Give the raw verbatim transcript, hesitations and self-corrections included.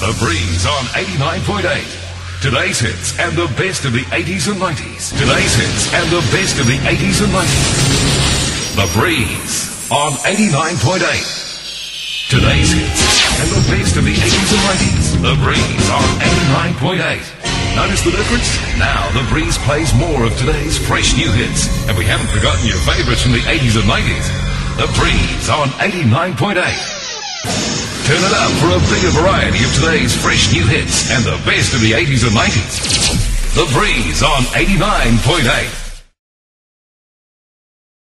The Breeze on eighty-nine point eight. Today's hits and the best of the eighties and nineties. Today's hits and the best of the eighties and nineties. The Breeze on eighty-nine point eight. Today's hits and the best of the eighties and nineties. The Breeze on eighty-nine point eight. Notice the difference? Now The Breeze plays more of today's fresh new hits. And we haven't forgotten your favorites from the eighties and nineties. The Breeze on eighty-nine point eight. Turn it up for a bigger variety of today's fresh new hits and the best of the eighties and nineties. The Breeze on eighty-nine point eight.